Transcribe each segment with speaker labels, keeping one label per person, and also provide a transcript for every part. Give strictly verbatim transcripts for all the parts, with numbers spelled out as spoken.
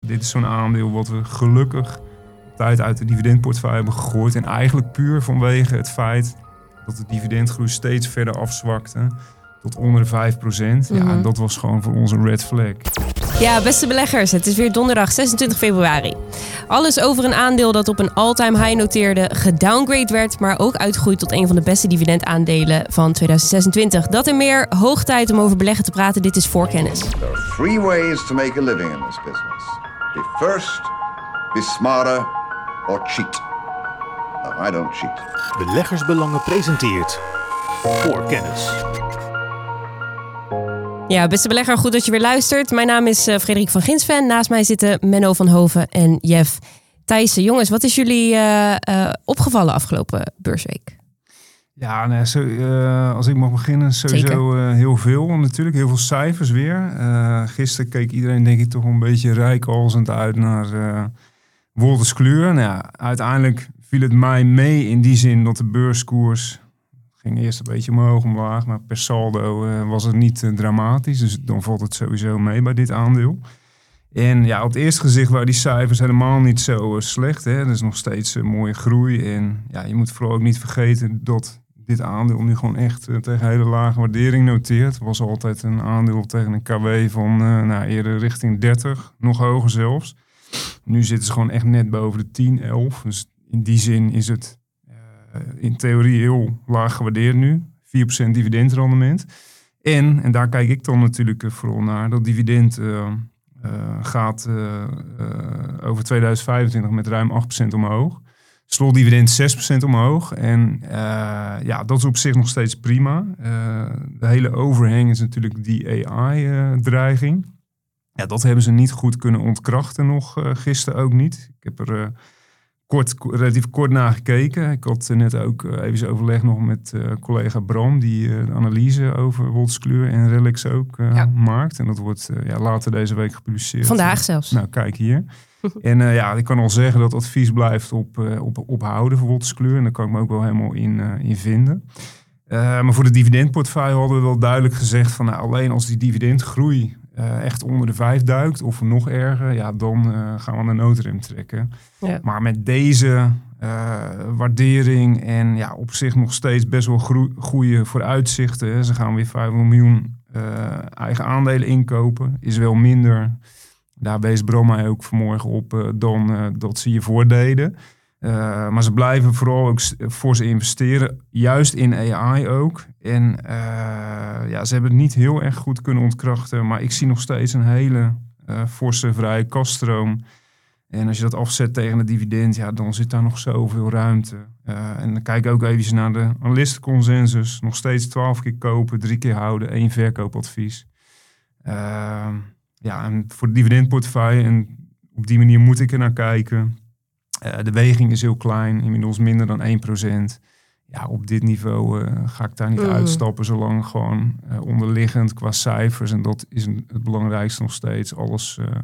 Speaker 1: Dit is zo'n aandeel wat we gelukkig op tijd uit de dividendportefeuille hebben gegooid. En eigenlijk puur vanwege het feit dat de dividendgroei steeds verder afzwakte tot onder de vijf procent. Mm-hmm. Ja, en dat was gewoon voor ons een red flag.
Speaker 2: Ja, beste beleggers, het is weer donderdag zesentwintig februari. Alles over een aandeel dat op een all-time high noteerde, gedowngrade werd, maar ook uitgroeit tot een van de beste dividendaandelen van twintig zesentwintig. Dat en meer, hoog tijd om over beleggen te praten. Dit is Voorkennis.
Speaker 3: There are three ways to make a living in this business. Be first, be smarter or cheat. No, I don't cheat.
Speaker 4: Beleggersbelangen presenteert Voorkennis.
Speaker 2: Ja, beste belegger, goed dat je weer luistert. Mijn naam is uh, Frederik van Ginsven. Naast mij zitten Menno van Hoven en Jeff Thijssen. Jongens, wat is jullie uh, uh, opgevallen afgelopen beursweek?
Speaker 1: Ja, nou, zo, uh, als ik mag beginnen, sowieso uh, heel veel. Natuurlijk, heel veel cijfers weer. Uh, gisteren keek iedereen denk ik toch een beetje rijkalsend uit naar uh, Wolters Kluwer. Nou ja, uiteindelijk viel het mij mee in die zin dat de beurskoers ging eerst een beetje omhoog, omlaag, maar per saldo uh, was het niet uh, dramatisch. Dus dan valt het sowieso mee bij dit aandeel. En ja, op het eerste gezicht waren die cijfers helemaal niet zo uh, slecht. Hè. Er is nog steeds een uh, mooie groei. En ja, je moet vooral ook niet vergeten dat dit aandeel nu gewoon echt uh, tegen hele lage waardering noteert. Het was altijd een aandeel tegen een K W van uh, nou, eerder richting dertig, nog hoger zelfs. Nu zitten ze gewoon echt net boven de tien, elf. Dus in die zin is het in theorie heel laag gewaardeerd nu. vier procent dividendrendement. En, en daar kijk ik dan natuurlijk vooral naar, dat dividend uh, uh, gaat uh, uh, over tweeduizend vijfentwintig met ruim acht procent omhoog. Slotdividend zes procent omhoog. En uh, ja, dat is op zich nog steeds prima. Uh, de hele overhang is natuurlijk die A I-dreiging. Uh, ja, dat hebben ze niet goed kunnen ontkrachten nog, uh, gisteren ook niet. Ik heb er Uh, Kort, relatief kort nagekeken. Ik had net ook even overleg nog met uh, collega Bram, die uh, de analyse over Wolters Kluwer en Relex ook uh, ja. maakt. En dat wordt uh, ja, later deze week gepubliceerd.
Speaker 2: Vandaag zelfs.
Speaker 1: Nou, kijk hier. en uh, ja, ik kan al zeggen dat advies blijft op, uh, op, ophouden voor Wolters Kluwer. En daar kan ik me ook wel helemaal in, uh, in vinden. Uh, maar voor de dividendportefeuille hadden we wel duidelijk gezegd van nou, alleen als die dividendgroei Uh, echt onder de vijf duikt of nog erger, ja, dan uh, gaan we aan de noodrem trekken. Ja. Maar met deze uh, waardering en ja, op zich nog steeds best wel gro- goede vooruitzichten. Hè. Ze gaan weer vijfhonderd miljoen uh, eigen aandelen inkopen. Is wel minder. Daar wees Bram mij ook vanmorgen op uh, dan uh, dat ze hiervoor deden. Uh, maar ze blijven vooral ook fors investeren, juist in A I ook. En uh, ja, ze hebben het niet heel erg goed kunnen ontkrachten, maar ik zie nog steeds een hele uh, forse vrije kaststroom. En als je dat afzet tegen het dividend, ja, dan zit daar nog zoveel ruimte. Uh, en dan kijk ik ook even naar de analistenconsensus. Nog steeds twaalf keer kopen, drie keer houden, één verkoopadvies. Uh, ja, en voor de dividendportefeuille, en op die manier moet ik er naar kijken. Uh, de weging is heel klein, inmiddels minder dan één procent. Ja, op dit niveau uh, ga ik daar niet mm. uitstappen, zolang gewoon uh, onderliggend qua cijfers. En dat is een, het belangrijkste nog steeds, alles uh,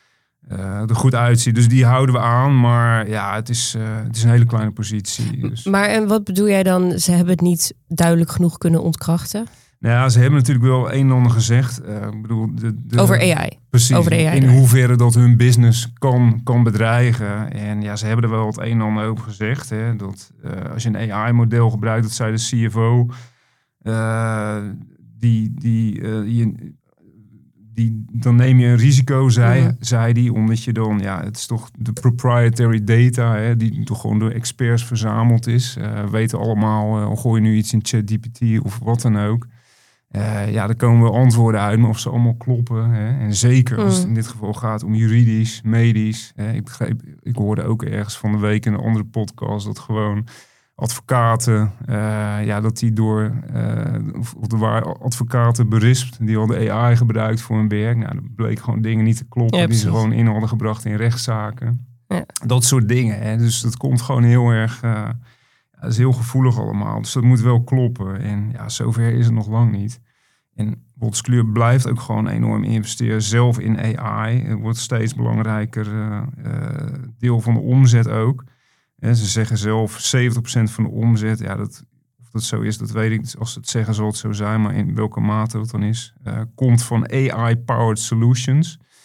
Speaker 1: uh, er goed uitziet. Dus die houden we aan, maar ja, het is, uh, het is een hele kleine positie. Dus.
Speaker 2: Maar en wat bedoel jij dan, ze hebben het niet duidelijk genoeg kunnen ontkrachten?
Speaker 1: Nou ja, ze hebben natuurlijk wel een en ander gezegd. Uh, ik bedoel, de, de,
Speaker 2: over A I.
Speaker 1: Precies,
Speaker 2: over de A I
Speaker 1: in hoeverre dat hun business kan, kan bedreigen. En ja, ze hebben er wel het een en ander over gezegd. Hè, dat uh, als je een A I-model gebruikt, dat zei de C F O, uh, die, die, uh, die, die, dan neem je een risico, zei, mm. zei die, omdat je dan, ja, het is toch de proprietary data, hè, die toch gewoon door experts verzameld is. Uh, weten allemaal, uh, al gooi je nu iets in ChatGPT of wat dan ook. Uh, ja, er komen wel antwoorden uit, maar of ze allemaal kloppen. Hè? En zeker als het in dit geval gaat om juridisch, medisch. Hè? Ik begreep, ik hoorde ook ergens van de week in een andere podcast dat gewoon advocaten, uh, ja, dat die door, uh, of, of er waren advocaten berispt, die hadden A I gebruikt voor hun werk. Nou, dat bleek gewoon dingen niet te kloppen, ja, die ze gewoon in hadden gebracht in rechtszaken. Ja. Dat soort dingen. Hè? Dus dat komt gewoon heel erg. Uh, Dat is heel gevoelig allemaal, dus dat moet wel kloppen. En ja, zover is het nog lang niet. En Wolters Kluwer blijft ook gewoon enorm investeren, zelf in A I. Het wordt steeds belangrijker uh, uh, deel van de omzet ook. En ze zeggen zelf zeventig procent van de omzet. Ja, dat, of dat zo is, dat weet ik. Als ze het zeggen, zal het zo zijn. Maar in welke mate dat dan is, uh, komt van A I-powered solutions.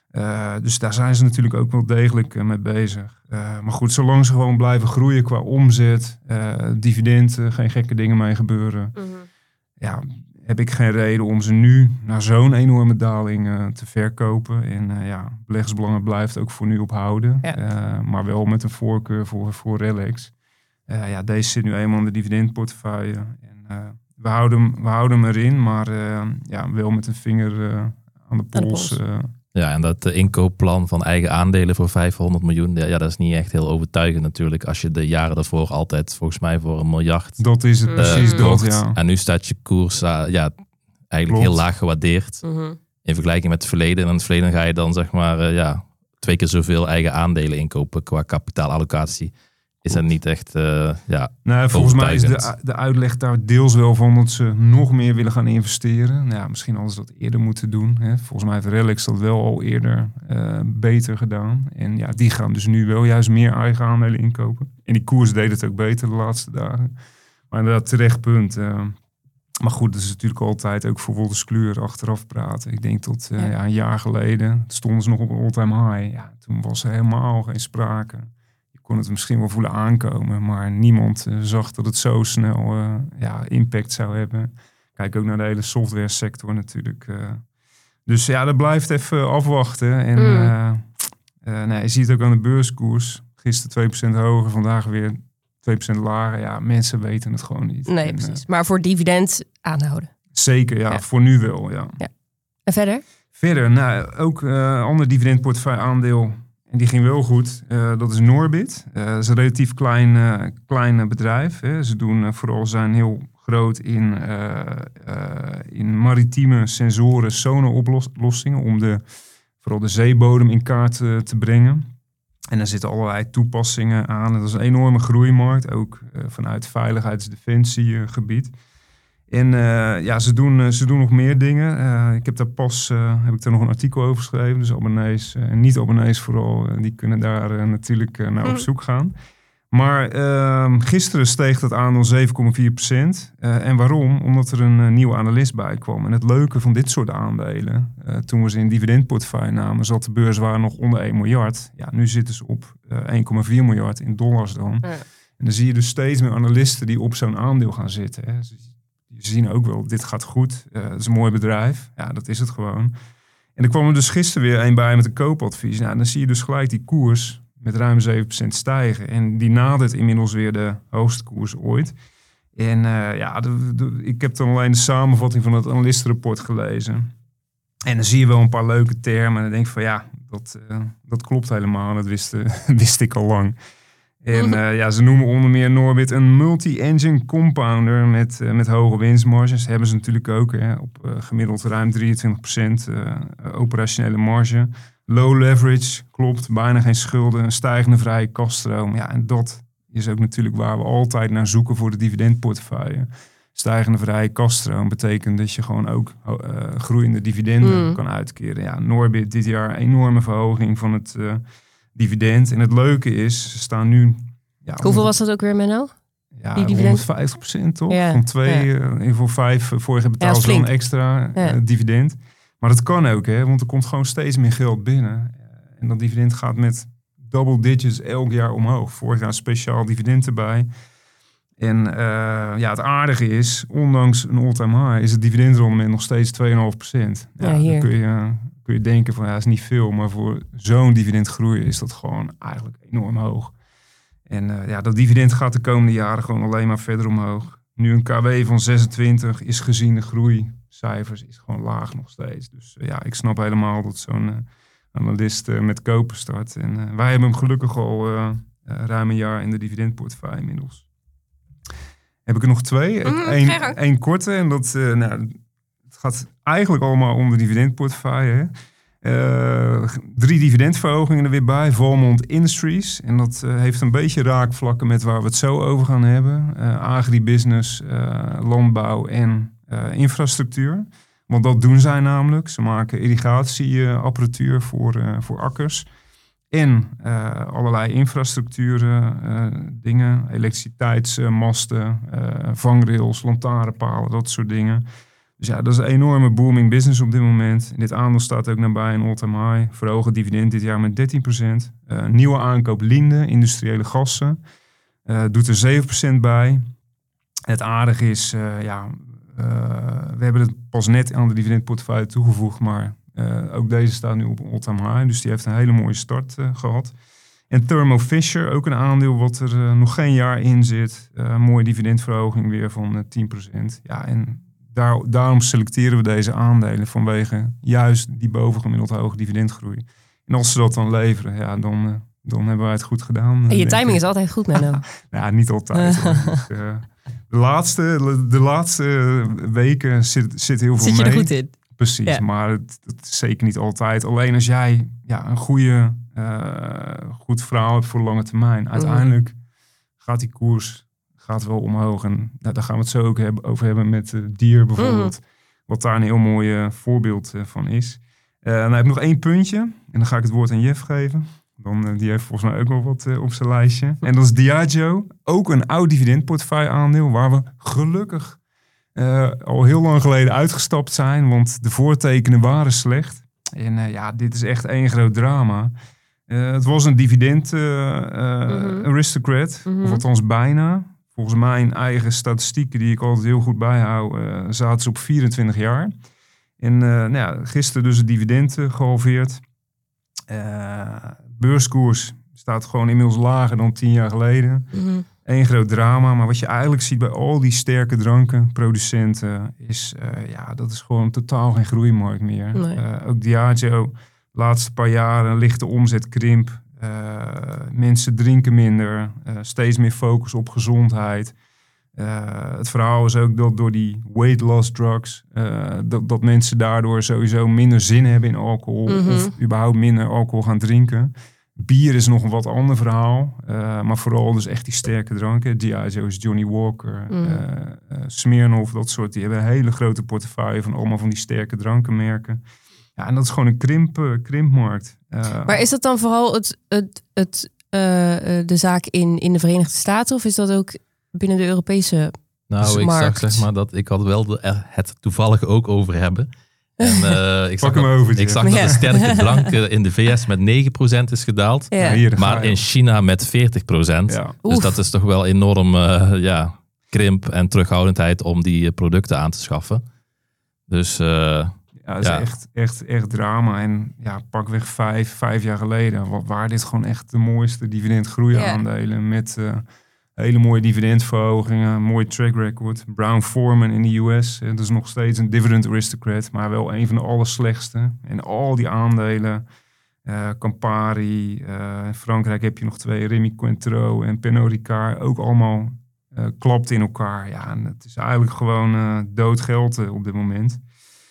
Speaker 1: Uh, dus daar zijn ze natuurlijk ook wel degelijk uh, mee bezig. Uh, maar goed, zolang ze gewoon blijven groeien qua omzet, uh, dividend, uh, geen gekke dingen mee gebeuren. Mm-hmm. Ja, heb ik geen reden om ze nu naar zo'n enorme daling uh, te verkopen. En uh, ja, beleggersbelangen blijft ook voor nu ophouden. Ja. Uh, maar wel met een voorkeur voor, voor Relax. Uh, ja, deze zit nu eenmaal in de dividendportefeuille. En, uh, we, houden hem, we houden hem erin, maar uh, ja, wel met een vinger uh, aan de pols. Uh,
Speaker 5: Ja, en dat uh, inkoopplan van eigen aandelen voor vijfhonderd miljoen, ja, dat is niet echt heel overtuigend natuurlijk. Als je de jaren daarvoor altijd volgens mij voor een miljard...
Speaker 1: Dat is het, uh, precies dat, ja.
Speaker 5: En nu staat je koers uh, ja, eigenlijk Klopt. heel laag gewaardeerd mm-hmm. in vergelijking met het verleden. En in het verleden ga je dan zeg maar uh, ja, twee keer zoveel eigen aandelen inkopen qua kapitaalallocatie. Is dat niet echt uh, ja,
Speaker 1: nou, volgens mij is de, de uitleg daar deels wel van dat ze nog meer willen gaan investeren. Nou, ja, misschien hadden ze dat eerder moeten doen. Hè. Volgens mij heeft Relax dat wel al eerder uh, beter gedaan. En ja, die gaan dus nu wel juist meer eigen aandelen inkopen. En die koers deed het ook beter de laatste dagen. Maar inderdaad, terecht punt. Uh, maar goed, dat is natuurlijk altijd ook voor Wolters Kluwer achteraf praten. Ik denk tot uh, ja. Ja, een jaar geleden stonden ze nog op een all-time high. Ja, toen was er helemaal geen sprake. Kon het misschien wel voelen aankomen, maar niemand uh, zag dat het zo snel uh, ja, impact zou hebben. Kijk ook naar de hele software sector natuurlijk. Uh. Dus ja, dat blijft even afwachten. En mm. uh, uh, nee, je ziet het ook aan de beurskoers. Gisteren twee procent hoger, vandaag weer twee procent lager. Ja, mensen weten het gewoon niet.
Speaker 2: Nee,
Speaker 1: en,
Speaker 2: precies. Uh, maar voor dividend aanhouden.
Speaker 1: Zeker, ja, ja. Voor nu wel, ja.
Speaker 2: ja. En verder?
Speaker 1: Verder, nou, ook een uh, ander dividendportefeuille aandeel. En die ging wel goed. Uh, dat is Norbit. Uh, dat is een relatief klein, uh, klein bedrijf. Hè. Ze doen uh, vooral zijn heel groot in, uh, uh, in maritieme sensoren sonaroplossingen om de, vooral de zeebodem in kaart uh, te brengen. En daar zitten allerlei toepassingen aan. Dat is een enorme groeimarkt, ook uh, vanuit veiligheids-defensiegebied. En uh, ja, ze doen, uh, ze doen nog meer dingen. Uh, ik heb daar pas uh, heb ik daar nog een artikel over geschreven. Dus abonnees en uh, niet-abonnees vooral, uh, die kunnen daar uh, natuurlijk uh, naar mm. op zoek gaan. Maar uh, gisteren steeg dat aandeel zeven komma vier procent. Uh, en waarom? Omdat er een uh, nieuwe analist bij kwam. En het leuke van dit soort aandelen, uh, toen we ze in dividendportefeuille namen, zat de beurswaarde nog onder één miljard. Ja, nu zitten ze op uh, één komma vier miljard in dollars dan. Mm. En dan zie je dus steeds meer analisten die op zo'n aandeel gaan zitten. Hè. Ze zien ook wel, dit gaat goed. Uh, het is een mooi bedrijf. Ja, dat is het gewoon. En er kwam er dus gisteren weer een bij met een koopadvies. Nou, dan zie je dus gelijk die koers met ruim zeven procent stijgen. En die nadert inmiddels weer de hoogste koers ooit. En uh, ja, de, de, ik heb dan alleen de samenvatting van het analistenrapport gelezen. En dan zie je wel een paar leuke termen. En dan denk ik van ja, dat, uh, dat klopt helemaal. Dat wist, uh, wist ik al lang. En uh, ja, ze noemen onder meer Norbit een multi-engine compounder met, uh, met hoge winstmarges. Hebben ze natuurlijk ook hè, op uh, gemiddeld ruim drieëntwintig procent uh, operationele marge. Low leverage, klopt, bijna geen schulden, een stijgende vrije kaststroom. Ja, en dat is ook natuurlijk waar we altijd naar zoeken voor de dividendportefeuille. Stijgende vrije kaststroom betekent dat je gewoon ook uh, groeiende dividenden mm. kan uitkeren. Ja, Norbit dit jaar enorme verhoging van het uh, dividend. En het leuke is, ze staan nu... Ja,
Speaker 2: hoeveel was dat ook weer, Menno?
Speaker 1: Ja, honderdvijftig procent toch? Ja, van twee, ja. uh, in ieder geval vijf, uh, vorige betaalde ze ja, dan extra uh, ja. dividend. Maar dat kan ook, hè, want er komt gewoon steeds meer geld binnen. Uh, en dat dividend gaat met double digits elk jaar omhoog. Vorig jaar speciaal dividend erbij. En uh, ja, het aardige is, ondanks een all-time high, is het dividendrendement nog steeds twee komma vijf procent. Ja, ja, dan kun je, uh, kun je denken van, ja, dat is niet veel. Maar voor zo'n dividendgroei is dat gewoon eigenlijk enorm hoog. En uh, ja, dat dividend gaat de komende jaren gewoon alleen maar verder omhoog. Nu een K W van zesentwintig is gezien de groeicijfers is gewoon laag nog steeds. Dus uh, ja, ik snap helemaal dat zo'n uh, analist uh, met kopen start. En uh, wij hebben hem gelukkig al uh, uh, ruim een jaar in de dividendportefeuille inmiddels. Heb ik er nog twee. Eén mm, korte. En dat uh, nou, het gaat eigenlijk allemaal om de dividendportefeuille. Uh, drie dividendverhogingen er weer bij. Valmont Industries. En dat uh, heeft een beetje raakvlakken met waar we het zo over gaan hebben. Uh, agribusiness, uh, landbouw en uh, infrastructuur. Want dat doen zij namelijk. Ze maken irrigatieapparatuur uh, voor, uh, voor akkers. En uh, allerlei infrastructuren, uh, dingen, elektriciteitsmasten, uh, vangrails, lantaarnpalen, dat soort dingen. Dus ja, dat is een enorme booming business op dit moment. Dit aandeel staat ook nabij een all-time high. Verhogen dividend dit jaar met dertien procent. Uh, nieuwe aankoop Linde, industriële gassen. Uh, doet er zeven procent bij. Het aardige is, uh, ja, uh, we hebben het pas net aan de dividendportefeuille toegevoegd. Maar uh, ook deze staat nu op een all-time high. Dus die heeft een hele mooie start uh, gehad. En Thermo Fisher, ook een aandeel wat er uh, nog geen jaar in zit. Uh, mooie dividendverhoging weer van uh, tien procent. Ja, en daar, daarom selecteren we deze aandelen vanwege juist die bovengemiddeld hoge dividendgroei. En als ze dat dan leveren, ja, dan, uh, dan hebben wij het goed gedaan.
Speaker 2: En je timing ik. is altijd goed, Menno.
Speaker 1: Ja, niet altijd. dus, uh, de, laatste, de laatste weken zit, zit heel veel
Speaker 2: zit je
Speaker 1: mee.
Speaker 2: er goed in?
Speaker 1: Precies, ja. maar het, het is zeker niet altijd. Alleen als jij ja, een goede, uh, goed verhaal hebt voor lange termijn. Uiteindelijk mm. gaat die koers gaat wel omhoog. En nou, daar gaan we het zo ook hebben, over hebben met uh, Dier bijvoorbeeld. Mm. Wat daar een heel mooi uh, voorbeeld uh, van is. Uh, dan heb ik nog één puntje. En dan ga ik het woord aan Jeff geven. Dan, uh, die heeft volgens mij ook wel wat uh, op zijn lijstje. En dat is Diageo. Ook een oud dividendportefeuille aandeel. Waar we gelukkig Uh, al heel lang geleden uitgestapt zijn, want de voortekenen waren slecht. En uh, ja, dit is echt één groot drama. Uh, het was een dividend uh, uh, mm-hmm. aristocrat, mm-hmm. of althans bijna. Volgens mijn eigen statistieken, die ik altijd heel goed bijhoud, uh, zaten ze op vierentwintig jaar. En uh, nou ja, gisteren dus het dividend uh, gehalveerd. Uh, beurskoers staat gewoon inmiddels lager dan tien jaar geleden. Mm-hmm. Eén groot drama, maar wat je eigenlijk ziet bij al die sterke dranken, producenten, is uh, ja, dat is gewoon totaal geen groeimarkt meer. Nee. Uh, ook Diageo, de laatste paar jaren, lichte omzetkrimp. Uh, mensen drinken minder, uh, steeds meer focus op gezondheid. Uh, het verhaal is ook dat door die weight loss drugs, uh, dat, dat mensen daardoor sowieso minder zin hebben in alcohol, mm-hmm. of überhaupt minder alcohol gaan drinken. Bier is nog een wat ander verhaal. Uh, maar vooral dus echt die sterke dranken. Diageo is Johnny Walker. Mm. Uh, uh, Smirnoff, dat soort. Die hebben een hele grote portefeuille van allemaal van die sterke drankenmerken. Ja, en dat is gewoon een krimp, uh, krimpmarkt. Uh,
Speaker 2: maar is dat dan vooral het, het, het, uh, de zaak in, in de Verenigde Staten? Of is dat ook binnen de Europese
Speaker 5: nou,
Speaker 2: markt?
Speaker 5: Ik zag zeg maar dat ik had wel de, er, het toevallig ook over hebben. En, uh, ik
Speaker 1: Pak
Speaker 5: zag
Speaker 1: hem
Speaker 5: dat,
Speaker 1: over.
Speaker 5: Ik zag ja. dat de sterke drank in de V S met negen procent is gedaald. Ja. Ja, maar in China met veertig procent. Ja. Dus dat is toch wel enorm uh, ja, krimp en terughoudendheid om die producten aan te schaffen. Dus uh,
Speaker 1: ja, dat is ja. echt, echt, echt drama. En ja, pakweg vijf, vijf jaar geleden waren dit gewoon echt de mooiste dividendgroeiaandelen. Ja. Met uh, hele mooie dividendverhogingen, mooi track record. Brown Forman in de U S, dat is nog steeds een dividend aristocrat, maar wel een van de allerslechtste. En al die aandelen, uh, Campari, uh, in Frankrijk heb je nog twee, Rémy Cointreau en Pernod Ricard, ook allemaal uh, klapt in elkaar. Ja, en het is eigenlijk gewoon uh, dood geld uh, op dit moment.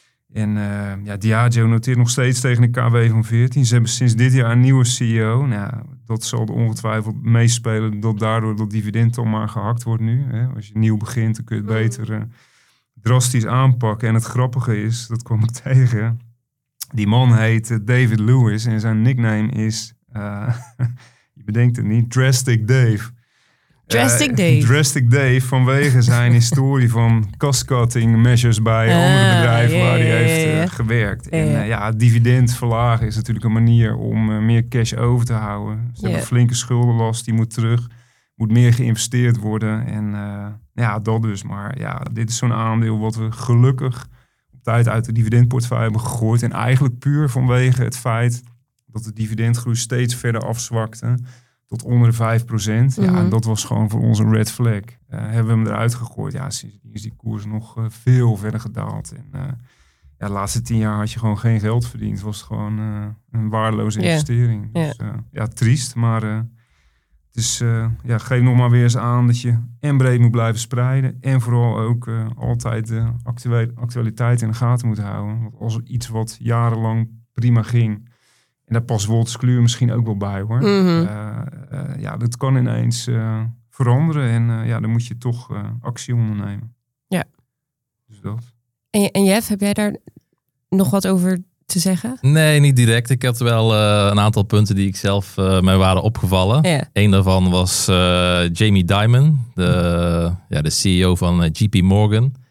Speaker 1: En uh, ja, Diageo noteert nog steeds tegen een K W van veertien. Ze hebben sinds dit jaar een nieuwe C E O. Nou, dat zal er ongetwijfeld meespelen dat daardoor dat dividend dan maar gehakt wordt nu. Hè. Als je nieuw begint, dan kun je het beter uh, drastisch aanpakken. En het grappige is, dat kwam ik tegen. Die man heet uh, David Lewis en zijn nickname is, uh, je bedenkt het niet, Drastic Dave.
Speaker 2: Drastic
Speaker 1: uh,
Speaker 2: Dave.
Speaker 1: Drastic Dave vanwege zijn historie van cost-cutting measures bij uh, andere bedrijven yeah, waar hij yeah, heeft uh, yeah. gewerkt. Yeah. En uh, ja, dividend verlagen is natuurlijk een manier om uh, meer cash over te houden. Ze yeah. hebben een flinke schuldenlast, die moet terug. Moet meer geïnvesteerd worden. En uh, ja, dat dus. Maar ja, dit is zo'n aandeel wat we gelukkig op tijd uit de dividendportefeuille hebben gegooid. En eigenlijk puur vanwege het feit dat de dividendgroei steeds verder afzwakte. Tot onder de vijf procent. Mm-hmm. Ja, en dat was gewoon voor ons een red flag. Uh, hebben we hem eruit gegooid. Ja, sindsdien is die koers nog uh, veel verder gedaald. En uh, ja, de laatste tien jaar had je gewoon geen geld verdiend. Het was gewoon uh, een waardeloze yeah. investering. Dus yeah. uh, ja, triest. Maar uh, het is, uh, ja, geef nog maar weer eens aan dat je en breed moet blijven spreiden. En vooral ook uh, altijd de actuele, actualiteit in de gaten moet houden. Want als er iets wat jarenlang prima ging. En daar past Wolters Kluwer misschien ook wel bij, hoor. Mm-hmm. Uh, uh, ja, dat kan ineens uh, veranderen. En uh, ja, dan moet je toch uh, actie ondernemen.
Speaker 2: Ja.
Speaker 1: Dus dat.
Speaker 2: En, en Jeff, heb jij daar nog wat over te zeggen?
Speaker 5: Nee, niet direct. Ik had wel uh, een aantal punten die ik zelf uh, mij waren opgevallen. Ja. Eén daarvan was uh, Jamie Dimon, de, ja, de C E O van uh, J P Morgan.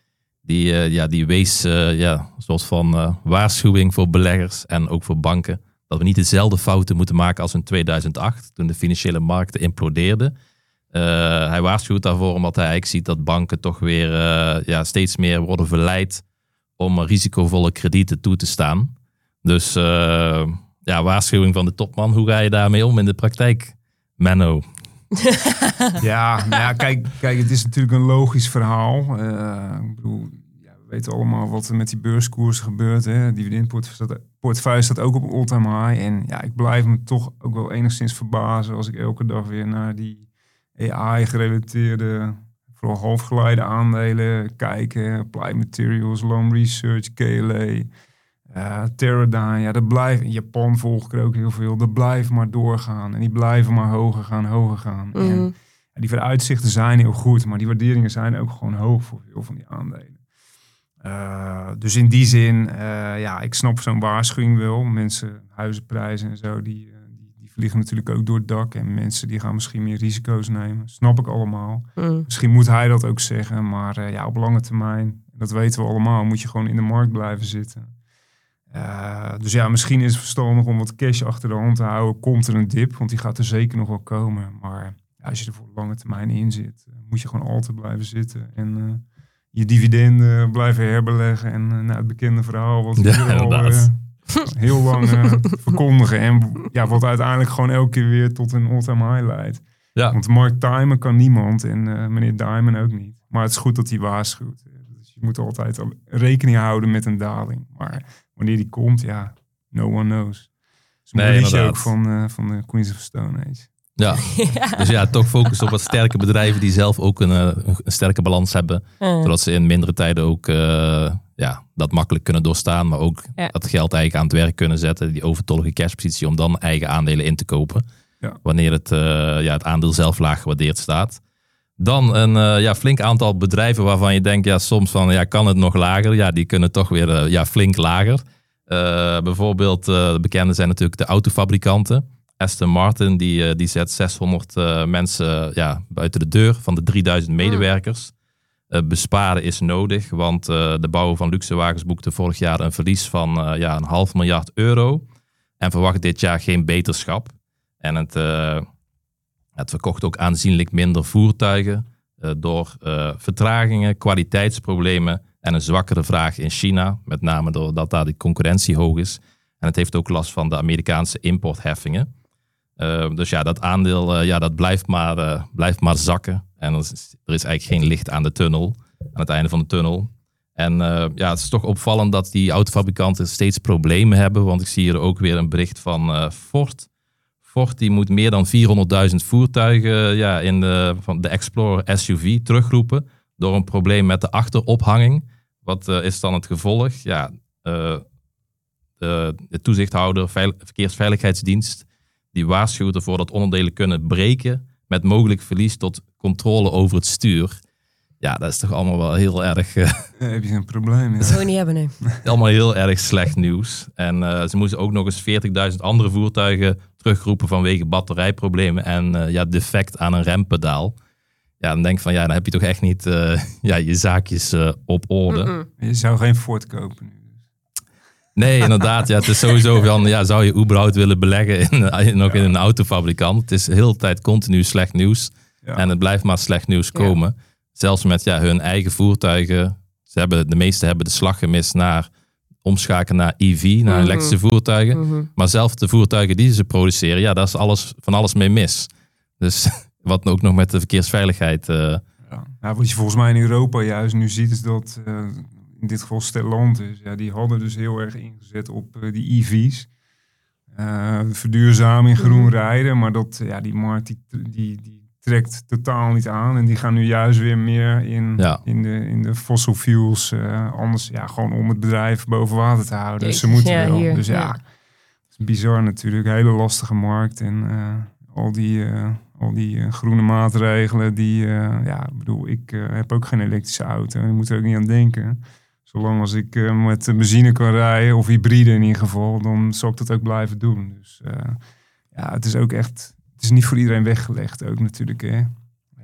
Speaker 5: Die, uh, ja, die wees uh, ja, een soort van uh, waarschuwing voor beleggers en ook voor banken. Dat we niet dezelfde fouten moeten maken als in tweeduizend acht, toen de financiële markten implodeerden. Uh, hij waarschuwt daarvoor omdat hij eigenlijk ziet dat banken toch weer uh, ja, steeds meer worden verleid om risicovolle kredieten toe te staan. Dus uh, ja, waarschuwing van de topman. Hoe ga je daarmee om in de praktijk, Menno?
Speaker 1: ja, nou ja kijk, kijk, het is natuurlijk een logisch verhaal. Uh, ik bedoel, ja, we weten allemaal wat er met die beurskoersen gebeurt. Hè. Dividendportefeuille staat ook op een all-time high. En ja, ik blijf me toch ook wel enigszins verbazen als ik elke dag weer naar die A I-gerelateerde, vooral halfgeleide aandelen kijken. Applied Materials, Loan Research, K L A, uh, Teradyne. Ja, dat blijft. In Japan volg ik er ook heel veel. Dat blijft maar doorgaan. En die blijven maar hoger gaan, hoger gaan. Mm. En ja, die vooruitzichten zijn heel goed, maar die waarderingen zijn ook gewoon hoog voor veel van die aandelen. Uh, dus in die zin, uh, ja, ik snap zo'n waarschuwing wel. Mensen, huizenprijzen en zo, die, uh, die, die vliegen natuurlijk ook door het dak. En mensen die gaan misschien meer risico's nemen. Snap ik allemaal. Mm. Misschien moet hij dat ook zeggen. Maar uh, ja, op lange termijn, dat weten we allemaal, moet je gewoon in de markt blijven zitten. Uh, dus ja, misschien is het verstandig om wat cash achter de hand te houden. Komt er een dip, want die gaat er zeker nog wel komen. Maar ja, als je er voor lange termijn in zit, uh, moet je gewoon altijd blijven zitten. En uh, je dividenden blijven herbeleggen. En uh, nou, het bekende verhaal wat we ja, al uh, heel lang uh, verkondigen. En ja, wat uiteindelijk gewoon elke keer weer tot een all-time high leidt. Ja. Want Mark timen kan niemand en uh, meneer Diamond ook niet. Maar het is goed dat hij waarschuwt. Dus je moet altijd al rekening houden met een daling. Maar wanneer die komt, ja, no one knows. Dus een nee, liedje ook van, uh, van de Queens of Stone Age.
Speaker 5: Ja. ja, dus ja, toch focus op wat sterke bedrijven die zelf ook een, een sterke balans hebben. Mm. Zodat ze in mindere tijden ook uh, ja, dat makkelijk kunnen doorstaan. Maar ook ja. dat geld eigenlijk aan het werk kunnen zetten. Die overtollige cashpositie om dan eigen aandelen in te kopen. Ja. Wanneer het, uh, ja, het aandeel zelf laag gewaardeerd staat. Dan een uh, ja, flink aantal bedrijven waarvan je denkt, ja, soms van, ja, kan het nog lager? Ja, die kunnen toch weer uh, ja, flink lager. Uh, bijvoorbeeld, uh, de bekende zijn natuurlijk de autofabrikanten. Aston Martin, die, uh, die zet zeshonderd uh, mensen uh, ja, buiten de deur van de drieduizend medewerkers. Uh, besparen is nodig, want uh, de bouwer van luxewagens boekte vorig jaar een verlies van uh, ja, een half miljard euro. En verwacht dit jaar geen beterschap. En het... Uh, Het verkocht ook aanzienlijk minder voertuigen uh, door uh, vertragingen, kwaliteitsproblemen en een zwakkere vraag in China. Met name doordat daar de concurrentie hoog is. En het heeft ook last van de Amerikaanse importheffingen. Uh, dus ja, dat aandeel uh, ja, dat blijft, maar, uh, blijft maar zakken. En er is, er is eigenlijk geen licht aan de tunnel, aan het einde van de tunnel. En uh, ja, het is toch opvallend dat die autofabrikanten steeds problemen hebben. Want ik zie hier ook weer een bericht van uh, Ford. Ford die moet meer dan vierhonderdduizend voertuigen ja, in de, van de Explorer S U V terugroepen door een probleem met de achterophanging. Wat uh, is dan het gevolg? Ja, uh, de, de toezichthouder, veil, Verkeersveiligheidsdienst, die waarschuwt ervoor dat onderdelen kunnen breken met mogelijk verlies tot controle over het stuur. Ja, dat is toch allemaal wel heel erg... Uh,
Speaker 1: ja, heb je een probleem? Ja.
Speaker 2: Dat zou je niet hebben, nee.
Speaker 5: Allemaal heel erg slecht nieuws. En uh, ze moesten ook nog eens veertigduizend andere voertuigen terugroepen vanwege batterijproblemen en uh, ja, defect aan een rempedaal. Ja, dan denk ik van, ja, dan heb je toch echt niet uh, ja, je zaakjes uh, op orde.
Speaker 1: Mm-mm. Je zou geen Ford kopen nu.
Speaker 5: Nee, inderdaad. Ja, het is sowieso van, ja, zou je überhaupt willen beleggen in, in, nog ja. in een autofabrikant? Het is de hele tijd continu slecht nieuws. Ja. En het blijft maar slecht nieuws komen. Ja. Zelfs met ja, hun eigen voertuigen. Ze hebben, de meesten hebben de slag gemist naar omschakelen naar E V, naar mm-hmm. elektrische voertuigen. Mm-hmm. Maar zelfs de voertuigen die ze produceren, ja, daar is alles, van alles mee mis. Dus wat ook nog met de verkeersveiligheid... Uh...
Speaker 1: Ja. Ja, wat je volgens mij in Europa juist nu ziet, is dat uh, in dit geval Stellantis, ja, die hadden dus heel erg ingezet op uh, die E V's. Uh, verduurzaming, groen mm-hmm. rijden, maar dat, ja, die markt die, die, die trekt totaal niet aan. En die gaan nu juist weer meer in, ja. in, de, in de fossil fuels. Uh, anders, ja, gewoon om het bedrijf boven water te houden. Dus ze moeten ja, wel. Hier, dus ja, ja, het is bizar natuurlijk. Een hele lastige markt. En uh, al die, uh, al die uh, groene maatregelen. Die, uh, ja, bedoel, ik uh, heb ook geen elektrische auto. Je moet er ook niet aan denken. Zolang als ik uh, met benzine kan rijden, of hybride in ieder geval, dan zal ik dat ook blijven doen. Dus uh, ja, het is ook echt... Het is niet voor iedereen weggelegd ook natuurlijk. Hè?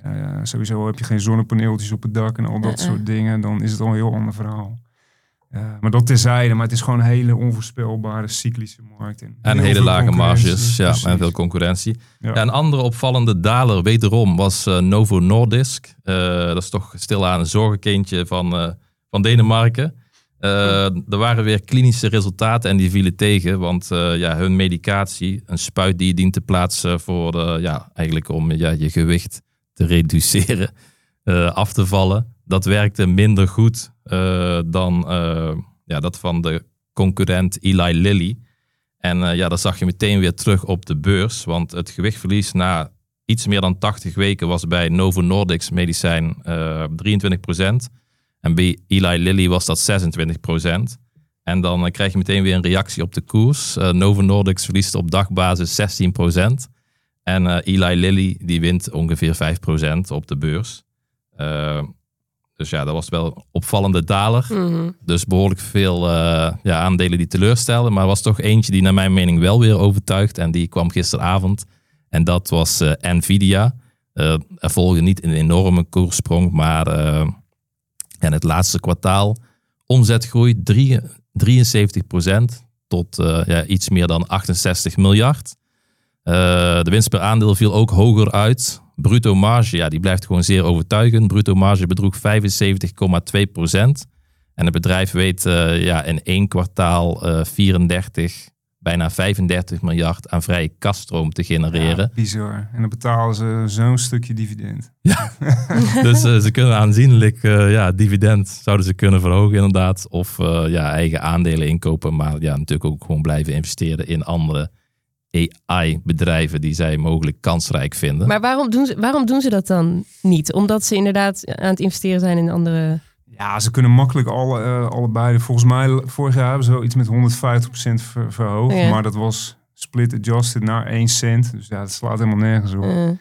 Speaker 1: Uh, sowieso heb je geen zonnepaneeltjes op het dak en al dat uh-uh. soort dingen. Dan is het al een heel ander verhaal. Uh, maar dat terzijde, maar het is gewoon een hele onvoorspelbare cyclische markt. En,
Speaker 5: en hele lage marges, ja, en veel concurrentie. Ja. Ja, een andere opvallende daler wederom was uh, Novo Nordisk. Uh, dat is toch stilaan een zorgenkindje van, uh, van Denemarken. Uh, er waren weer klinische resultaten en die vielen tegen. Want uh, ja, hun medicatie, een spuit die je dient te plaatsen voor de, ja, eigenlijk om ja, je gewicht te reduceren, uh, af te vallen. Dat werkte minder goed uh, dan uh, ja, dat van de concurrent Eli Lilly. En uh, ja, dat zag je meteen weer terug op de beurs. Want het gewichtverlies na iets meer dan tachtig weken was bij Novo Nordisk's medicijn uh, drieëntwintig procent. En bij Eli Lilly was dat zesentwintig procent. En dan uh, krijg je meteen weer een reactie op de koers. Uh, Novo Nordisk verliest op dagbasis zestien procent. En uh, Eli Lilly die wint ongeveer vijf procent op de beurs. Uh, Dus ja, dat was wel een opvallende daler. Mm-hmm. Dus behoorlijk veel uh, ja, aandelen die teleurstellen. Maar er was toch eentje die naar mijn mening wel weer overtuigt. En die kwam gisteravond. En dat was uh, Nvidia. Uh, er volgde niet een enorme koerssprong. Maar uh, in het laatste kwartaal omzetgroei drieënzeventig procent tot uh, ja, iets meer dan achtenzestig miljard. Uh, de winst per aandeel viel ook hoger uit. Bruto marge, ja, die blijft gewoon zeer overtuigend. Bruto marge bedroeg vijfenzeventig komma twee procent. En het bedrijf weet uh, ja, in één kwartaal uh, vierendertig, bijna vijfendertig miljard aan vrije kasstroom te genereren.
Speaker 1: Ja, bizar. En dan betalen ze zo'n stukje dividend.
Speaker 5: Ja, dus uh, ze kunnen aanzienlijk uh, ja, dividend zouden ze kunnen verhogen inderdaad. Of uh, ja, eigen aandelen inkopen. Maar ja, natuurlijk ook gewoon blijven investeren in andere A I-bedrijven die zij mogelijk kansrijk vinden.
Speaker 2: Maar waarom doen ze, waarom doen ze dat dan niet? Omdat ze inderdaad aan het investeren zijn in andere...
Speaker 1: Ja, ze kunnen makkelijk alle, uh, allebei. Volgens mij, vorig jaar hebben ze wel iets met honderdvijftig procent ver, verhoogd. Ja. Maar dat was split adjusted naar één cent. Dus ja, dat slaat helemaal nergens op. Uh. En,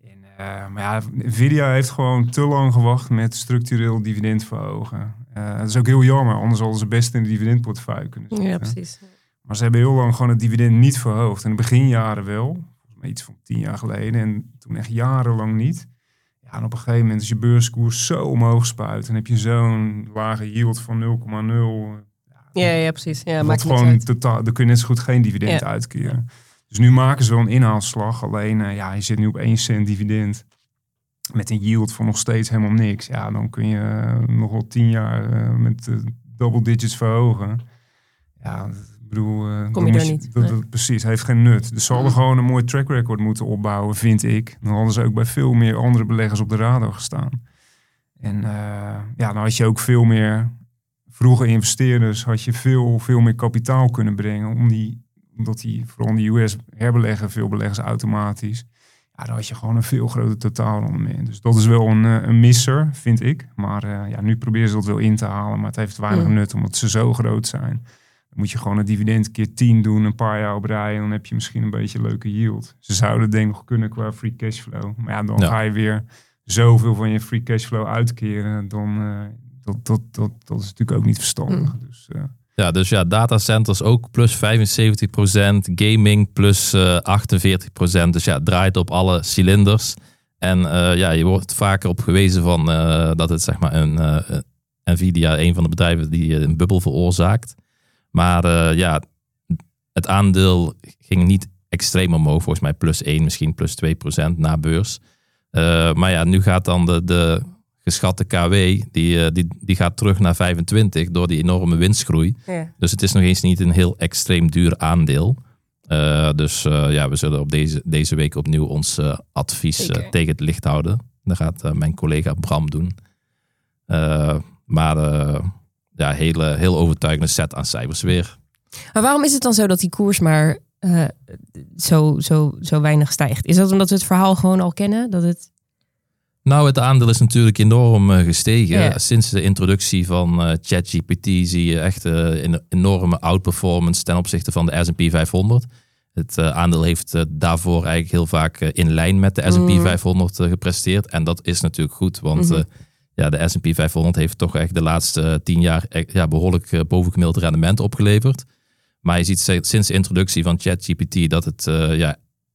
Speaker 1: uh, maar ja, Nvidia heeft gewoon te lang gewacht met structureel dividend verhogen. Uh, dat is ook heel jammer. Anders hadden ze best in de dividendportefeuille kunnen zitten.
Speaker 2: Ja, precies.
Speaker 1: Maar ze hebben heel lang gewoon het dividend niet verhoogd. In de beginjaren wel. Volgens mij iets van tien jaar geleden. En toen echt jarenlang niet. Ja, en op een gegeven moment is je beurskoers zo omhoog spuit. Dan heb je zo'n lage yield van nul komma nul.
Speaker 2: Ja, ja, ja, precies. Ja,
Speaker 1: maakt gewoon totaal, dan kun je net zo goed geen dividend ja. uitkeren. Dus nu maken ze wel een inhaalslag. Alleen, uh, ja, je zit nu op één cent dividend. Met een yield van nog steeds helemaal niks. Ja, dan kun je uh, nog wel tien jaar uh, met uh, double digits verhogen. Ja, ik bedoel, uh,
Speaker 2: kom je daar niet.
Speaker 1: Dat, dat, precies, heeft geen nut. Dus ze hadden mm. gewoon een mooi track record moeten opbouwen, vind ik. Dan hadden ze ook bij veel meer andere beleggers op de radar gestaan. En uh, ja, dan had je ook veel meer vroege investeerders, had je veel, veel meer kapitaal kunnen brengen. Om die, omdat die, vooral in de U S herbeleggen veel beleggers automatisch. Ja, dan had je gewoon een veel groter totaalrendement. Dus dat is wel een, een misser, vind ik. Maar uh, ja, nu proberen ze dat wel in te halen. Maar het heeft weinig mm. nut, omdat ze zo groot zijn. Dan moet je gewoon een dividend keer tien doen, een paar jaar op rij. En dan heb je misschien een beetje een leuke yield. Ze zouden denk ik nog kunnen qua free cashflow. Maar ja, dan ja. ga je weer zoveel van je free cashflow uitkeren. Dan, uh, dat, dat, dat, dat is natuurlijk ook niet verstandig. Mm. Dus, uh,
Speaker 5: ja, dus ja, datacenters ook plus vijfenzeventig procent. Gaming plus uh, achtenveertig procent. Dus ja, het draait op alle cilinders. En uh, ja, je wordt vaker op gewezen van uh, dat het zeg maar een uh, Nvidia, een van de bedrijven die uh, een bubbel veroorzaakt. Maar uh, ja, het aandeel ging niet extreem omhoog. Volgens mij plus één, misschien plus twee procent na beurs. Uh, maar ja, nu gaat dan de, de geschatte K W, die, uh, die, die gaat terug naar vijfentwintig door die enorme winstgroei. Ja. Dus het is nog eens niet een heel extreem duur aandeel. Uh, dus uh, ja, we zullen op deze, deze week opnieuw ons uh, advies uh, tegen het licht houden. Dat gaat uh, mijn collega Bram doen. Uh, maar... Uh, Ja, hele, heel overtuigende set aan cijfers weer.
Speaker 2: Maar waarom is het dan zo dat die koers maar uh, zo, zo, zo weinig stijgt? Is dat omdat we het verhaal gewoon al kennen? Dat het...
Speaker 5: Nou, het aandeel is natuurlijk enorm uh, gestegen. Ja. Sinds de introductie van uh, ChatGPT zie je echt uh, een enorme outperformance ten opzichte van de S en P vijfhonderd. Het uh, aandeel heeft uh, daarvoor eigenlijk heel vaak uh, in lijn met de S en P mm. vijfhonderd uh, gepresteerd. En dat is natuurlijk goed, want... Mm-hmm. Uh, Ja, de S en P vijfhonderd heeft toch echt de laatste tien jaar ja, behoorlijk bovengemiddeld rendement opgeleverd. Maar je ziet sinds de introductie van ChatGPT dat het uh, ja,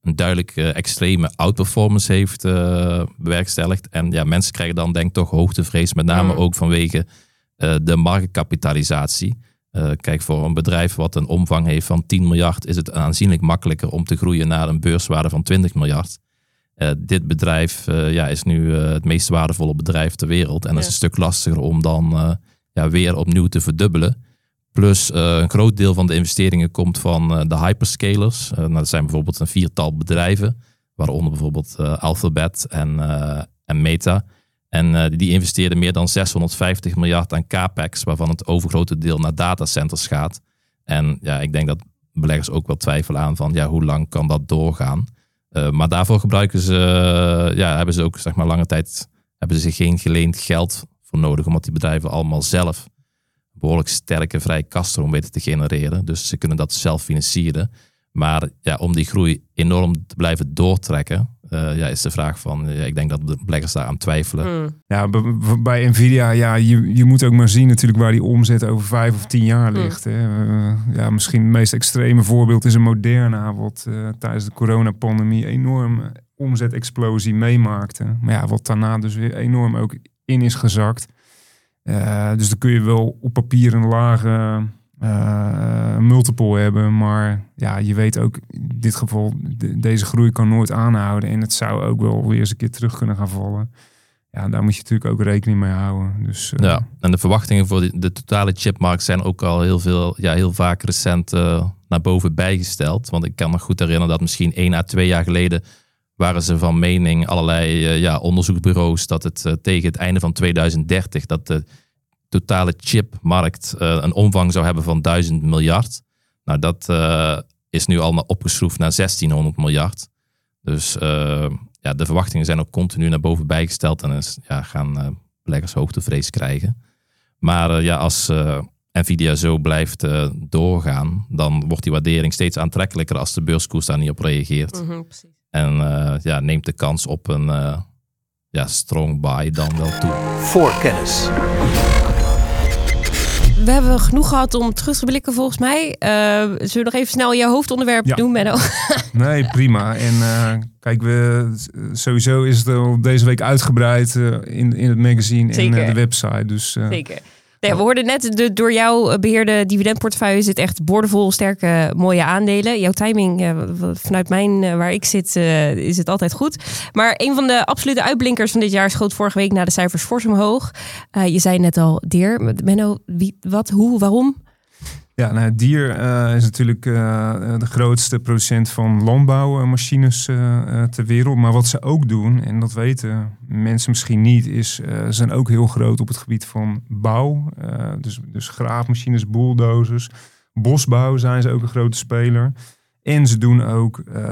Speaker 5: een duidelijk uh, extreme outperformance heeft uh, bewerkstelligd. En ja, mensen krijgen dan denk ik toch hoogtevrees, met name mm. ook vanwege uh, de marktkapitalisatie. Uh, kijk, voor een bedrijf wat een omvang heeft van tien miljard... is het aanzienlijk makkelijker om te groeien naar een beurswaarde van twintig miljard. Uh, dit bedrijf uh, ja, is nu uh, het meest waardevolle bedrijf ter wereld. En ja. dat is een stuk lastiger om dan uh, ja, weer opnieuw te verdubbelen. Plus uh, een groot deel van de investeringen komt van uh, de hyperscalers. Uh, nou, dat zijn bijvoorbeeld een viertal bedrijven, waaronder bijvoorbeeld uh, Alphabet en, uh, en Meta. En uh, die investeerden meer dan zeshonderdvijftig miljard aan capex, waarvan het overgrote deel naar datacenters gaat. En ja, ik denk dat beleggers ook wel twijfelen aan van ja, hoe lang kan dat doorgaan. Uh, maar daarvoor gebruiken ze, uh, ja, hebben ze ook zeg maar lange tijd hebben ze geen geleend geld voor nodig, omdat die bedrijven allemaal zelf behoorlijk sterke vrije kasstroom weten te genereren. Dus ze kunnen dat zelf financieren. Maar ja, om die groei enorm te blijven doortrekken, uh, ja, is de vraag van, ja, ik denk dat de beleggers daar aan twijfelen.
Speaker 2: Mm.
Speaker 1: Ja, b- bij Nvidia, ja, je, je moet ook maar zien natuurlijk waar die omzet over vijf of tien jaar ligt. Mm. Hè. Uh, ja, misschien het meest extreme voorbeeld is een Moderna, wat uh, tijdens de coronapandemie enorm omzetexplosie meemaakte. Maar ja, wat daarna dus weer enorm ook in is gezakt. Uh, dus dan kun je wel op papier een lage uh, multiple hebben. Maar ja, je weet ook in dit geval, de, deze groei kan nooit aanhouden. En het zou ook wel weer eens een keer terug kunnen gaan vallen. Ja, daar moet je natuurlijk ook rekening mee houden. Dus, uh,
Speaker 5: ja, en de verwachtingen voor de, de totale chipmarkt zijn ook al heel, veel, ja, heel vaak recent uh, naar boven bijgesteld. Want ik kan me goed herinneren dat misschien één à twee jaar geleden waren ze van mening, allerlei uh, ja, onderzoeksbureaus, dat het uh, tegen het einde van tweeduizend dertig, dat de totale chipmarkt uh, een omvang zou hebben van duizend miljard. Nou, dat uh, is nu al opgeschroefd naar zestienhonderd miljard. Dus uh, ja, de verwachtingen zijn ook continu naar boven bijgesteld en dus, ja, gaan uh, beleggers hoogtevrees krijgen. Maar uh, ja, als uh, Nvidia zo blijft uh, doorgaan, dan wordt die waardering steeds aantrekkelijker als de beurskoers daar niet op reageert.
Speaker 2: Mm-hmm, precies.
Speaker 5: En uh, ja, neemt de kans op een uh, ja, strong buy dan wel toe.
Speaker 4: Voorkennis.
Speaker 2: We hebben genoeg gehad om terug te blikken volgens mij. Uh, zullen we nog even snel je hoofdonderwerp ja. doen, Menno?
Speaker 1: Nee, prima. En uh, kijk, we, sowieso is het al deze week uitgebreid uh, in, in het magazine Zeker. en uh, de website. Dus, uh,
Speaker 2: Zeker. Nee, we hoorden net, de door jou beheerde dividendportefeuille zit echt boordevol sterke, mooie aandelen. Jouw timing, ja, vanuit mijn, waar ik zit, uh, is het altijd goed. Maar een van de absolute uitblinkers van dit jaar schoot vorige week na de cijfers fors omhoog. Uh, je zei net al, Deere. Menno, wie, wat, hoe, waarom?
Speaker 1: Ja, nou, Deere uh, is natuurlijk uh, de grootste producent van landbouwmachines uh, ter wereld. Maar wat ze ook doen, en dat weten mensen misschien niet, is uh, ze zijn ook heel groot op het gebied van bouw. Uh, dus, dus graafmachines, bulldozers, bosbouw zijn ze ook een grote speler. En ze doen ook uh,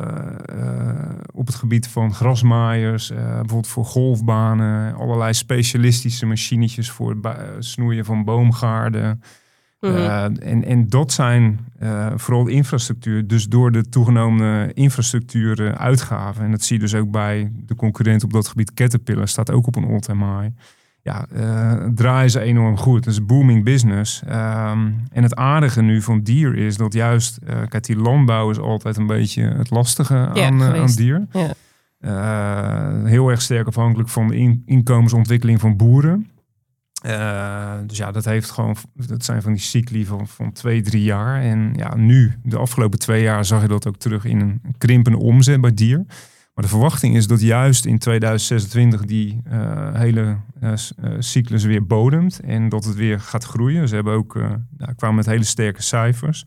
Speaker 1: uh, op het gebied van grasmaaiers, uh, bijvoorbeeld voor golfbanen, allerlei specialistische machinetjes voor het ba- snoeien van boomgaarden. Uh, en, en dat zijn uh, vooral de infrastructuur. Dus door de toegenomen infrastructuur uh, uitgaven. En dat zie je dus ook bij de concurrent op dat gebied. Caterpillar staat ook op een all-time high. Ja, uh, draaien ze enorm goed. Het is een booming business. Um, en het aardige nu van Deere is dat juist, uh, kijk, die landbouw is altijd een beetje het lastige
Speaker 2: ja,
Speaker 1: aan, uh, aan Deere.
Speaker 2: Ja.
Speaker 1: Uh, heel erg sterk afhankelijk van de in- inkomensontwikkeling van boeren. Uh, dus ja, dat heeft gewoon, dat zijn van die cycli van, van twee, drie jaar. En ja, nu, de afgelopen twee jaar, zag je dat ook terug in een krimpende omzet bij Deere. Maar de verwachting is dat juist in tweeduizend zesentwintig die uh, hele uh, cyclus weer bodemt. En dat het weer gaat groeien. Ze hebben ook, uh, nou, kwamen met hele sterke cijfers.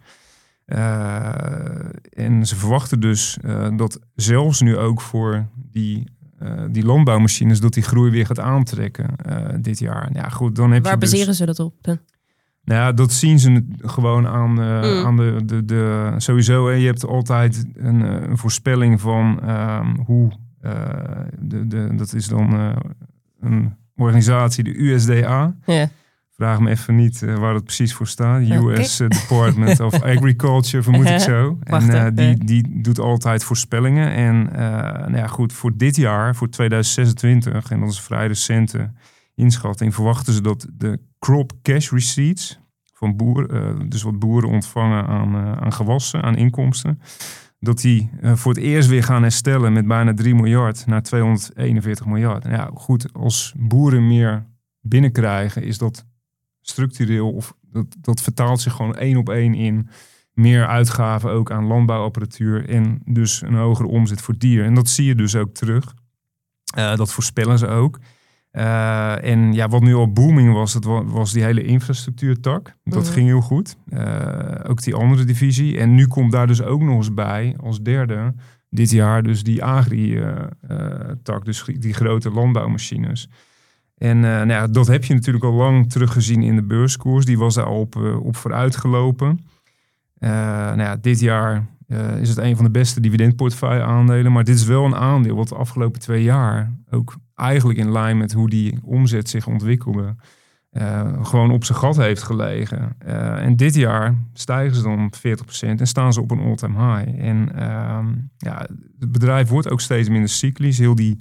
Speaker 1: Uh, en ze verwachten dus uh, dat zelfs nu ook voor die... Uh, die landbouwmachines, dat die groei weer gaat aantrekken uh, dit jaar. Ja, goed, dan heb
Speaker 2: Waar
Speaker 1: je
Speaker 2: baseren
Speaker 1: dus,
Speaker 2: ze dat op? Dan?
Speaker 1: Nou ja, dat zien ze gewoon aan, uh, mm. aan de, de, de... Sowieso, hè, je hebt altijd een, een voorspelling van um, hoe... Uh, de, de, dat is dan uh, een organisatie, de U S D A.
Speaker 2: Yeah.
Speaker 1: Vraag me even niet uh, waar het precies voor staat. U S Okay. Department of Agriculture, vermoed ik zo. En uh, die, die doet altijd voorspellingen. En uh, nou ja, goed, voor dit jaar, voor tweeduizend zesentwintig, en dat is een vrij recente inschatting, verwachten ze dat de crop cash receipts van boeren, uh, dus wat boeren ontvangen aan, uh, aan gewassen, aan inkomsten, dat die uh, voor het eerst weer gaan herstellen met bijna drie miljard naar tweehonderdeenenveertig miljard. En ja, goed, als boeren meer binnenkrijgen, is dat structureel, of dat, dat vertaalt zich gewoon één op één in meer uitgaven ook aan landbouwapparatuur en dus een hogere omzet voor dier. En dat zie je dus ook terug. Uh, dat voorspellen ze ook. Uh, en ja, wat nu al booming was, dat was, was die hele infrastructuurtak. Dat mm. ging heel goed. Uh, ook die andere divisie. En nu komt daar dus ook nog eens bij, als derde, dit jaar dus die agri-tak. Uh, uh, dus die grote landbouwmachines. En uh, nou ja, dat heb je natuurlijk al lang teruggezien in de beurskoers. Die was daar al op, uh, op vooruit gelopen. Uh, nou ja, dit jaar uh, is het een van de beste dividendportefeuille aandelen. Maar dit is wel een aandeel wat de afgelopen twee jaar ook eigenlijk in lijn met hoe die omzet zich ontwikkelde, uh, gewoon op zijn gat heeft gelegen. Uh, en dit jaar stijgen ze dan veertig procent en staan ze op een all-time high. En uh, ja, het bedrijf wordt ook steeds minder cyclisch. Heel die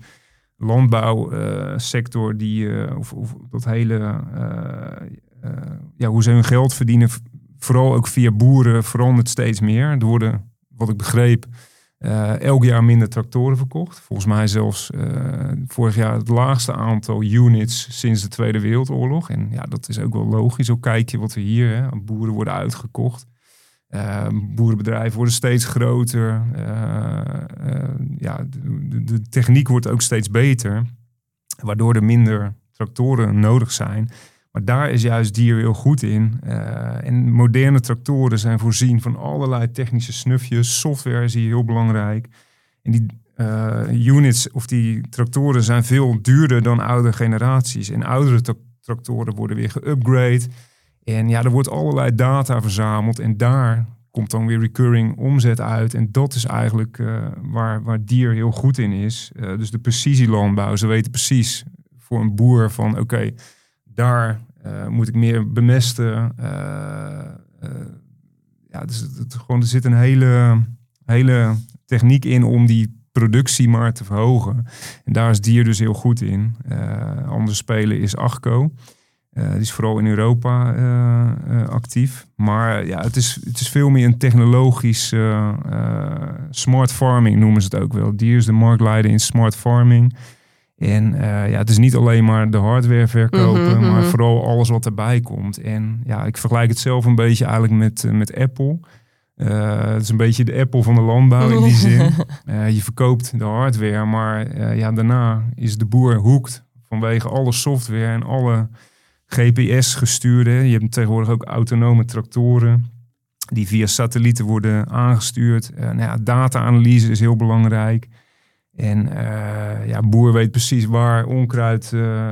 Speaker 1: landbouwsector, uh, die uh, of, of dat hele uh, uh, ja, hoe ze hun geld verdienen, vooral ook via boeren, verandert steeds meer. Er worden, wat ik begreep, Uh, elk jaar minder tractoren verkocht. Volgens mij zelfs uh, vorig jaar het laagste aantal units sinds de Tweede Wereldoorlog. En ja, dat is ook wel logisch. Ook kijk je wat er hier, hè, boeren worden uitgekocht. Uh, boerenbedrijven worden steeds groter. Uh, uh, ja, de, de techniek wordt ook steeds beter. Waardoor er minder tractoren nodig zijn. Maar daar is juist dier heel goed in. Uh, en moderne tractoren zijn voorzien van allerlei technische snufjes. Software is hier heel belangrijk. En die uh, units of die tractoren zijn veel duurder dan oudere generaties. En oudere tra- tractoren worden weer geupgrade. En ja, er wordt allerlei data verzameld. En daar komt dan weer recurring omzet uit. En dat is eigenlijk uh, waar, waar dier heel goed in is. Uh, dus de precisielandbouw. Ze weten precies voor een boer van oké, okay, daar uh, moet ik meer bemesten. Uh, uh, ja, dus het, het, gewoon, er zit een hele, hele techniek in om die productie maar te verhogen. En daar is dier dus heel goed in. Uh, andere speler is Agco. Uh, die is vooral in Europa uh, uh, actief. Maar ja, het is, het is veel meer een technologisch uh, uh, smart farming noemen ze het ook wel. Dier is de marktleider in smart farming. En uh, ja, het is niet alleen maar de hardware verkopen, mm-hmm, maar mm-hmm. vooral alles wat erbij komt. En ja, ik vergelijk het zelf een beetje eigenlijk met, uh, met Apple. Uh, het is een beetje de Apple van de landbouw in die zin. Uh, je verkoopt de hardware, maar uh, ja, daarna is de boer hooked vanwege alle software en alle G P S-gestuurde. Je hebt tegenwoordig ook autonome tractoren die via satellieten worden aangestuurd. Uh, nou ja, data-analyse is heel belangrijk. En uh, ja, boer weet precies waar onkruid, uh,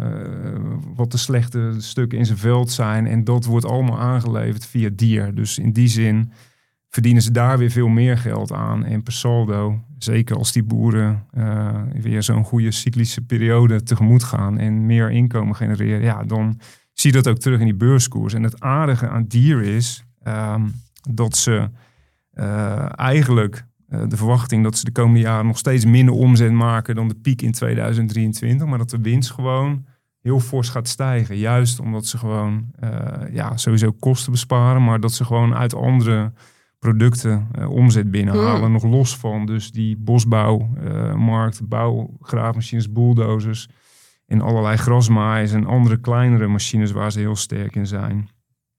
Speaker 1: wat de slechte stukken in zijn veld zijn. En dat wordt allemaal aangeleverd via dier. Dus in die zin verdienen ze daar weer veel meer geld aan. En per saldo, zeker als die boeren uh, weer zo'n goede cyclische periode tegemoet gaan en meer inkomen genereren, ja, dan zie je dat ook terug in die beurskoers. En het aardige aan dier is um, dat ze uh, eigenlijk uh, de verwachting dat ze de komende jaren nog steeds minder omzet maken dan de piek in tweeduizend drieëntwintig. Maar dat de winst gewoon heel fors gaat stijgen. Juist omdat ze gewoon uh, ja, sowieso kosten besparen, maar dat ze gewoon uit andere producten uh, omzet binnenhalen. Hmm. Nog los van dus die bosbouwmarkt, uh, bouwgraafmachines, bulldozers en allerlei grasmaaiers en andere kleinere machines waar ze heel sterk in zijn.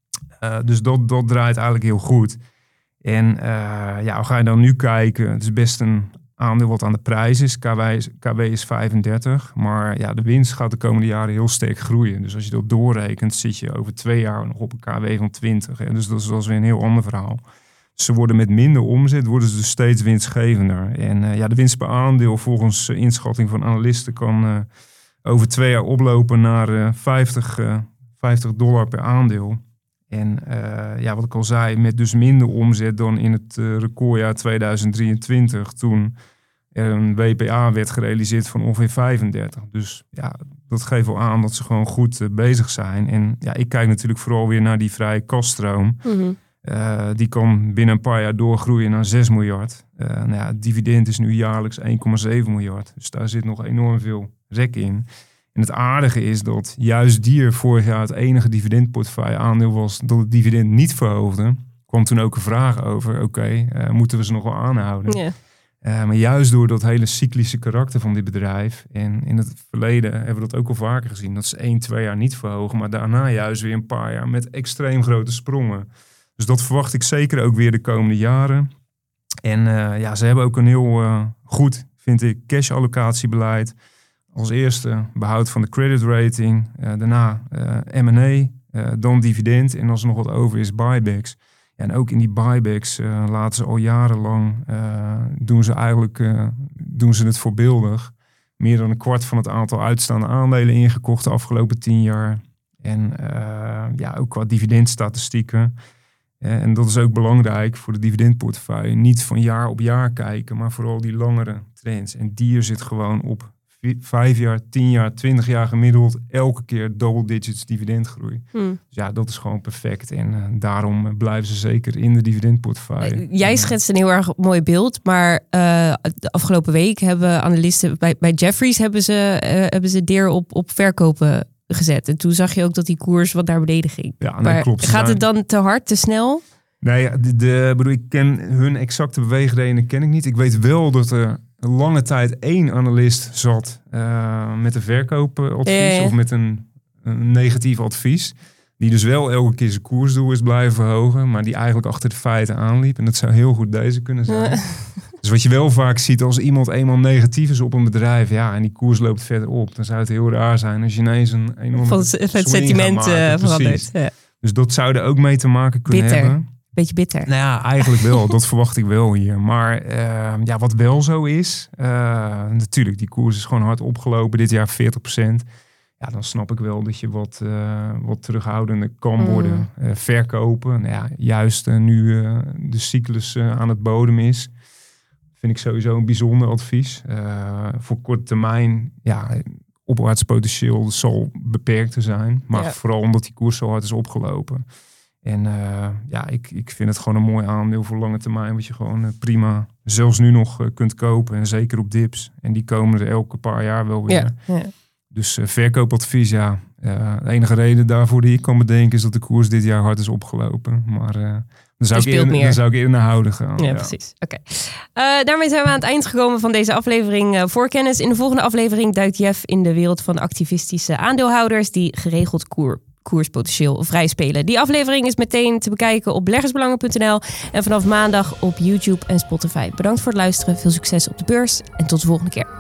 Speaker 1: Uh, dus dat, dat draait eigenlijk heel goed. En uh, ja, ga je dan nu kijken, het is best een aandeel wat aan de prijs is. K W is, K W is vijfendertig, maar ja, de winst gaat de komende jaren heel sterk groeien. Dus als je dat doorrekent, zit je over twee jaar nog op een K W van twintig. Hè? Dus dat is, dat is weer een heel ander verhaal. Ze worden met minder omzet, worden ze dus steeds winstgevender. En uh, ja, de winst per aandeel volgens uh, inschatting van analisten kan uh, over twee jaar oplopen naar uh, vijftig, uh, vijftig dollar per aandeel. En uh, ja, wat ik al zei, met dus minder omzet dan in het uh, recordjaar tweeduizend drieëntwintig, toen er een W P A werd gerealiseerd van ongeveer vijfendertig. Dus ja, dat geeft wel aan dat ze gewoon goed uh, bezig zijn. En ja, ik kijk natuurlijk vooral weer naar die vrije kasstroom. Mm-hmm. Uh, die kan binnen een paar jaar doorgroeien naar zes miljard. Uh, nou ja, het dividend is nu jaarlijks één komma zeven miljard. Dus daar zit nog enorm veel rek in. En het aardige is dat juist dier vorig jaar het enige dividendportefeuille aandeel was dat het dividend niet verhoogde. kwam toen ook een vraag over, oké, okay, uh, moeten we ze nog wel aanhouden?
Speaker 2: Yeah.
Speaker 1: Uh, maar juist door dat hele cyclische karakter van dit bedrijf, en in het verleden hebben we dat ook al vaker gezien, dat ze één, twee jaar niet verhogen, maar daarna juist weer een paar jaar met extreem grote sprongen. Dus dat verwacht ik zeker ook weer de komende jaren. En uh, ja, ze hebben ook een heel uh, goed, vind ik, cash-allocatiebeleid. Als eerste behoud van de credit rating, uh, daarna uh, M en A, uh, dan dividend en als er nog wat over is, buybacks. Ja, en ook in die buybacks uh, laten ze al jarenlang, uh, doen ze eigenlijk uh, doen ze het voorbeeldig. Meer dan een kwart van het aantal uitstaande aandelen ingekocht de afgelopen tien jaar. En uh, ja, ook qua dividendstatistieken. Uh, en dat is ook belangrijk voor de dividendportefeuille. Niet van jaar op jaar kijken, maar vooral die langere trends. En die zit gewoon op vijf jaar, tien jaar, twintig jaar gemiddeld elke keer double digits dividendgroei. Hmm. Dus ja, dat is gewoon perfect. En uh, daarom blijven ze zeker in de dividendportefeuille.
Speaker 2: Jij schetst een heel erg mooi beeld, maar uh, de afgelopen week hebben analisten bij, bij Jefferies hebben ze, uh, hebben ze deer op, op verkopen gezet. En toen zag je ook dat die koers wat naar beneden ging.
Speaker 1: Ja, nee,
Speaker 2: maar
Speaker 1: klopt.
Speaker 2: Gaat het dan te hard, te snel?
Speaker 1: Nee, de, de, bedoel, ik ken hun exacte beweegredenen ken ik niet. Ik weet wel dat er een lange tijd één analist zat uh, met een verkoopadvies ja, ja. of met een, een negatief advies. Die dus wel elke keer zijn koersdoel is blijven verhogen, maar die eigenlijk achter de feiten aanliep. En dat zou heel goed deze kunnen zijn. Ja. Dus wat je wel vaak ziet, als iemand eenmaal negatief is op een bedrijf, ja, en die koers loopt verder op, dan zou het heel raar zijn als je ineens een enorme
Speaker 2: van het sentiment uh, verandert. Ja.
Speaker 1: Dus dat zou er ook mee te maken kunnen
Speaker 2: Bitter.
Speaker 1: hebben.
Speaker 2: Beetje bitter.
Speaker 1: Nou ja, eigenlijk wel. Dat verwacht ik wel hier. Maar uh, ja, wat wel zo is, uh, natuurlijk, die koers is gewoon hard opgelopen. Dit jaar veertig procent. Ja, dan snap ik wel dat je wat, uh, wat terughoudender kan worden. Mm. Uh, verkopen. Nou ja, juist uh, nu uh, de cyclus uh, aan het bodem is, vind ik sowieso een bijzonder advies. Uh, voor korte termijn, ja, opwaarts potentieel zal beperkt te zijn. Maar ja. vooral omdat die koers zo hard is opgelopen. En uh, ja, ik, ik vind het gewoon een mooi aandeel voor lange termijn. Wat je gewoon uh, prima, zelfs nu nog uh, kunt kopen. En zeker op dips. En die komen er elke paar jaar wel weer.
Speaker 2: Ja, ja.
Speaker 1: Dus uh, verkoopadvies, ja. Uh, de enige reden daarvoor die ik kan bedenken is dat de koers dit jaar hard is opgelopen. Maar uh, dan, zou ik eerder, dan zou ik eerder naar houden gaan.
Speaker 2: Ja, ja. precies. Oké. Okay. Uh, daarmee zijn we aan het eind gekomen van deze aflevering uh, voor kennis. In de volgende aflevering duikt Jeff in de wereld van activistische aandeelhouders die geregeld koer koerspotentieel vrij spelen. Die aflevering is meteen te bekijken op beleggersbelangen punt n l en vanaf maandag op YouTube en Spotify. Bedankt voor het luisteren, veel succes op de beurs en tot de volgende keer.